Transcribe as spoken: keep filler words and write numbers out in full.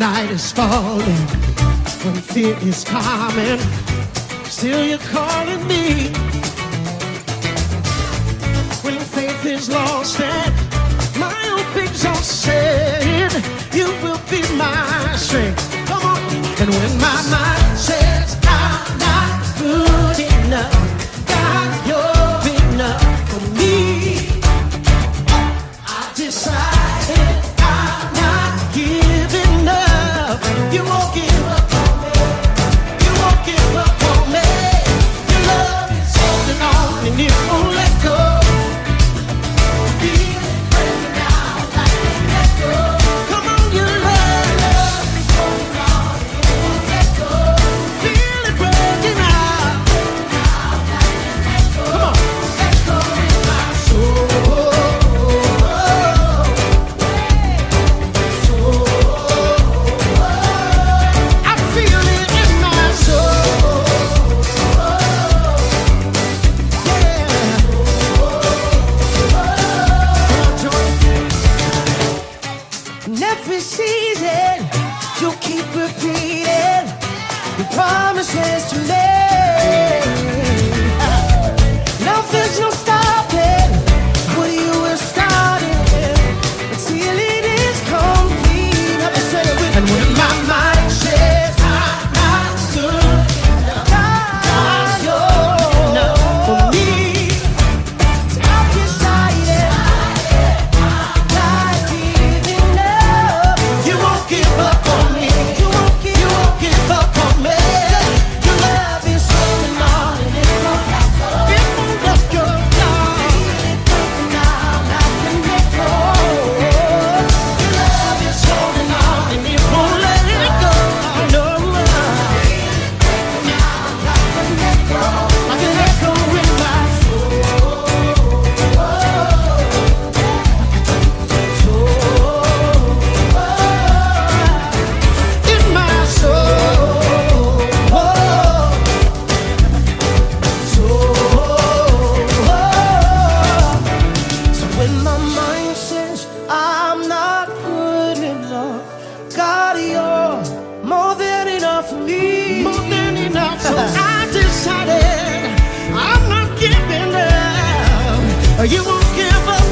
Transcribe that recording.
night is falling, when fear is coming, still you're calling me. When faith is lost and my hope exhausted, you will be my strength. Come on. And when my mind says I'm not good enough, God, you're enough for me. I decided I'm not giving up. You won't give up on me. You won't give up on me. Your love is holding on and it won't let go. Feel it breaking down like an echo. Come on, your love is holding on and it won't let go. Feel it breaking out, breaking out like an echo. Come on, echo in my soul. Every season, you keep repeating your promises to me. Now there's no stopping what you were starting until it is complete. Have you said it with me? And when my mind says I'm not good enough, God, you're enough for me. I've decided I'm not giving up. You won't give up on me. You won't give, you won't give up on me. Your love is holding on and it won't let go. It won't let go. No. Feel it breaking out like an echo. Your love is holding on and it won't let it go. No. Feel it breaking out like an echo. Like an echo in my soul. In my soul, so when my mind says I'm not good enough, God, you're more than enough for me. More than enough. So I decided I'm not giving up. You won't give up.